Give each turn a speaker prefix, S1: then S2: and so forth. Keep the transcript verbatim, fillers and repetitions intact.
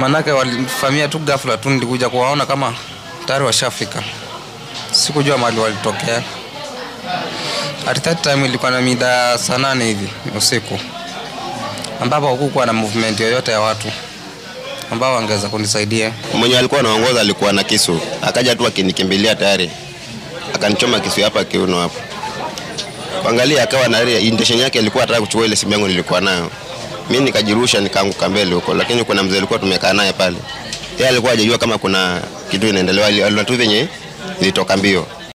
S1: Manake walifamia tu ghafla tu, nilikuja kuwaona kama tayari washafika. Sikujua mahali walitokea. At that time ilikuwa na mida saa nane hivi usiku, ambapo hakukuwa na movement yoyote ya watu ambao wangeweza kunisaidia.
S2: Mwenye alikuwa anaongoza alikuwa na kisu, akaja tu akinikimbilia tayari, akanichoma kisu hapa kiuno hapo. Kuangalia akawa na intention yake, alikuwa anataka kuchukua ile simu yangu nilikuwa nayo. Mimi nikajirusha nikaanguka mbele huko, lakini kuna mzee alikuwa tumekaa naye pale. Yeye alikuwa hajajua kama kuna kitu inaendelea, alikuwa tu venye nilitoka mbio.